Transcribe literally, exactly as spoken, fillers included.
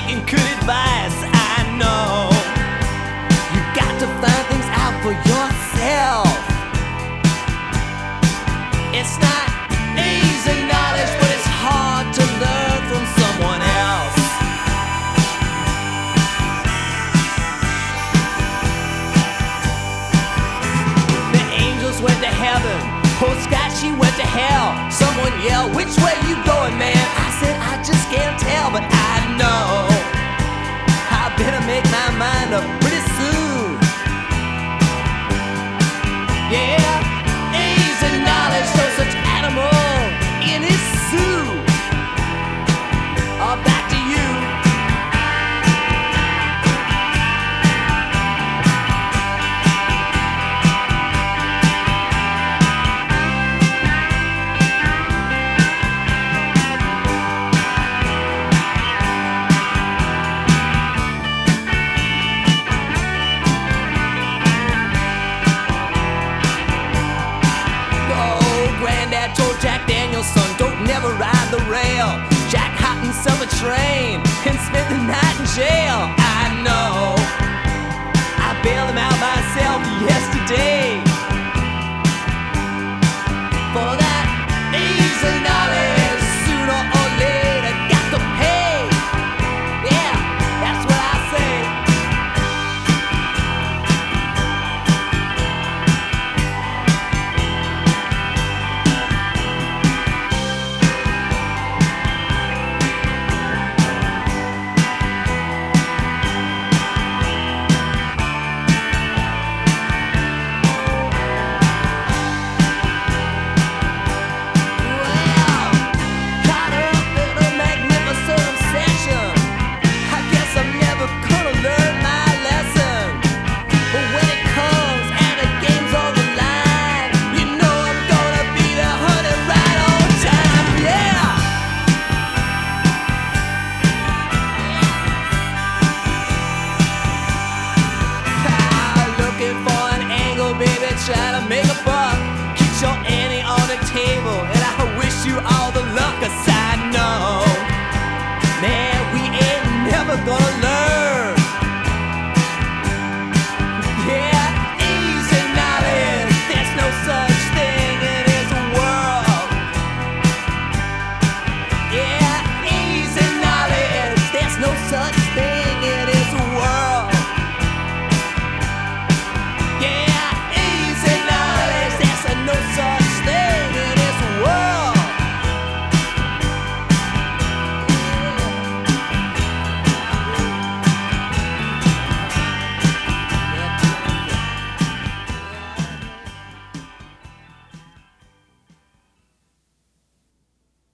taking good advice. I know you got to find things out for yourself. It's not easy knowledge, but it's hard to learn from someone else. The angels went to heaven, poor Scott, she went to hell. Someone yelled, which way you going, man? I said, I just can't tell, but I know I better make my mind up pretty soon. Yeah, easy knowledge, no such animal in his suit. All back to you. Told Jack Daniel's son, don't never ride the rail. Jack hopped himself a train and spent the night in jail. I know I bailed him out myself yesterday for that easy knowledge. Sooner or later, got to pay. Yeah, that's what I say. Try to make a buck, keep your ante on the table, and I wish you all the luck. 'Cause I know, man, we ain't never gonna learn. Yeah, easy knowledge, there's no such thing in this world. Yeah, easy knowledge, there's no such